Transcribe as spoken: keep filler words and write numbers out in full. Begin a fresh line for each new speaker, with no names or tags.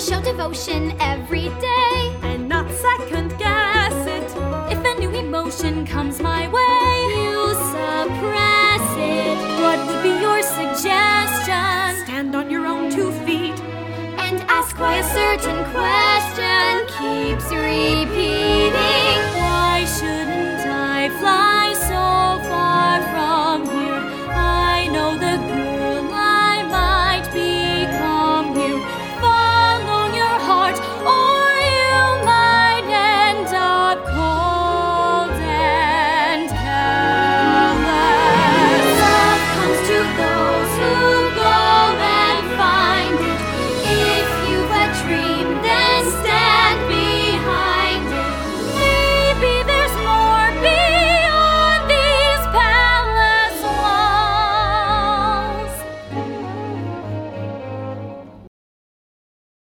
to show devotion every day
and not second guess it.
If a new emotion comes my way, you suppress it. What would be your suggestion?
Stand on your own two feet
and ask why a certain question keeps repeating.